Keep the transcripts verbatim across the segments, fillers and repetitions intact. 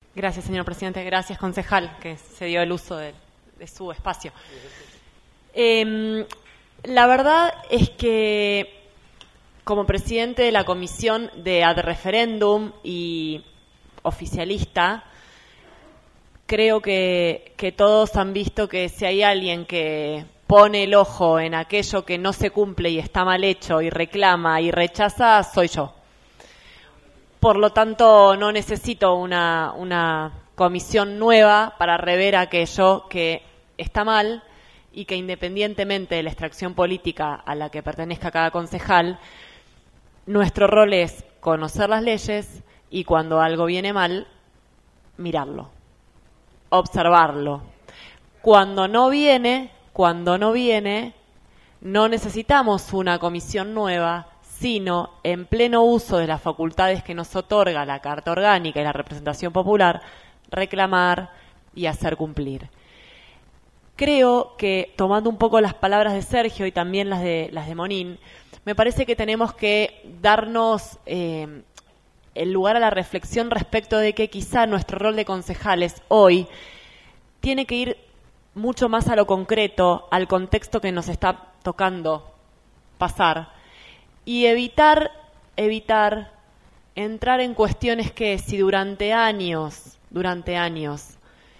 Gracias, señor presidente. Gracias, concejal, que se dio el uso de, de su espacio. Eh, la verdad es que, como presidente de la Comisión de Ad Referendum y oficialista, creo que, que todos han visto que si hay alguien que pone el ojo en aquello que no se cumple y está mal hecho y reclama y rechaza, soy yo. Por lo tanto, no necesito una, una comisión nueva para rever aquello que está mal y que, independientemente de la extracción política a la que pertenezca cada concejal, nuestro rol es conocer las leyes y, cuando algo viene mal, mirarlo, observarlo. Cuando no viene, cuando no viene, no necesitamos una comisión nueva, sino, en pleno uso de las facultades que nos otorga la Carta Orgánica y la representación popular, reclamar y hacer cumplir. Creo que, tomando un poco las palabras de Sergio y también las de, las de Monín, me parece que tenemos que darnos eh, el lugar a la reflexión respecto de que quizá nuestro rol de concejales hoy tiene que ir mucho más a lo concreto, al contexto que nos está tocando pasar, y evitar, evitar entrar en cuestiones que, si durante años, durante años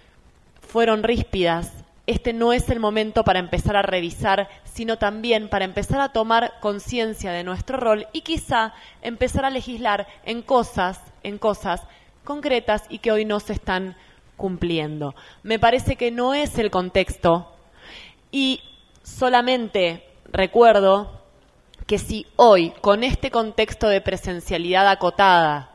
fueron ríspidas, este no es el momento para empezar a revisar, sino también para empezar a tomar conciencia de nuestro rol y quizá empezar a legislar en cosas, en cosas concretas y que hoy no se están cumpliendo. Me parece que no es el contexto, y solamente recuerdo que si hoy, con este contexto de presencialidad acotada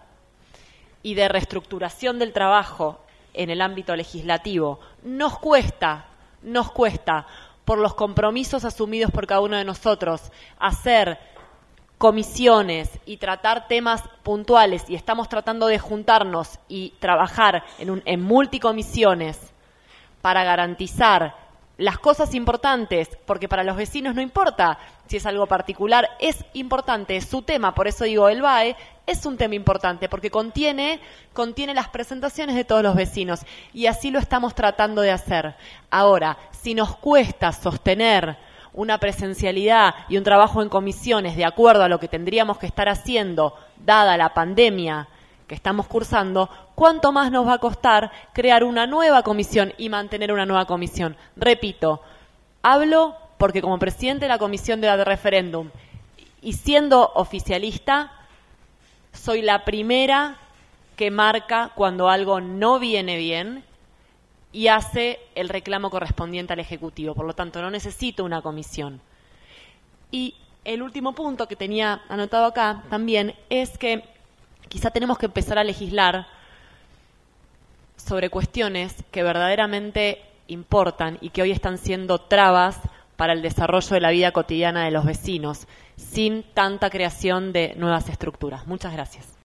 y de reestructuración del trabajo en el ámbito legislativo, nos cuesta, nos cuesta, por los compromisos asumidos por cada uno de nosotros, hacer comisiones y tratar temas puntuales, y estamos tratando de juntarnos y trabajar en, un, en multicomisiones para garantizar las cosas importantes, porque para los vecinos no importa si es algo particular, es importante, es su tema. Por eso digo, el B A E es un tema importante, porque contiene, contiene las presentaciones de todos los vecinos, y así lo estamos tratando de hacer. Ahora, si nos cuesta sostener una presencialidad y un trabajo en comisiones de acuerdo a lo que tendríamos que estar haciendo, dada la pandemia que estamos cursando, ¿cuánto más nos va a costar crear una nueva comisión y mantener una nueva comisión? Repito, hablo porque, como presidente de la Comisión de Referéndum y siendo oficialista, soy la primera que marca cuando algo no viene bien y hace el reclamo correspondiente al Ejecutivo. Por lo tanto, no necesito una comisión. Y el último punto que tenía anotado acá también es que quizá tenemos que empezar a legislar sobre cuestiones que verdaderamente importan y que hoy están siendo trabas para el desarrollo de la vida cotidiana de los vecinos, sin tanta creación de nuevas estructuras. Muchas gracias.